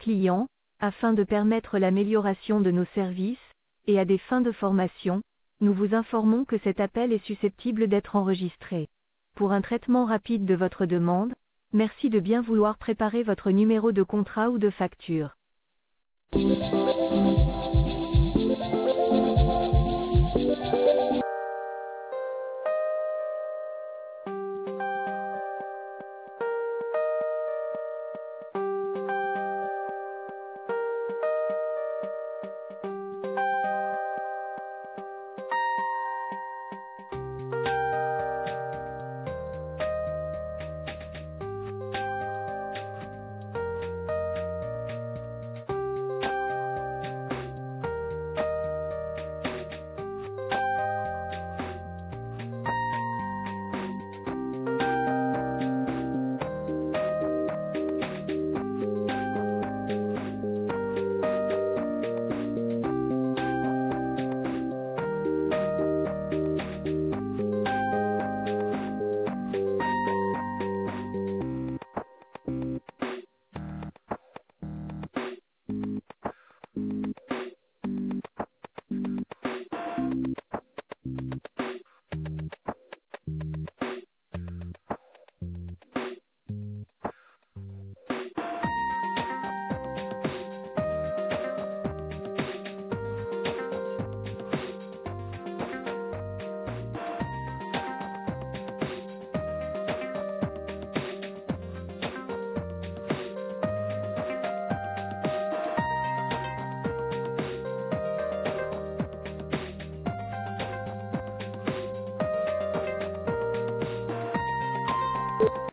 clients, afin de permettre l'amélioration de nos services, et à des fins de formation, nous vous informons que cet appel est susceptible d'être enregistré. Pour un traitement rapide de votre demande, merci de bien vouloir préparer votre numéro de contrat ou de facture.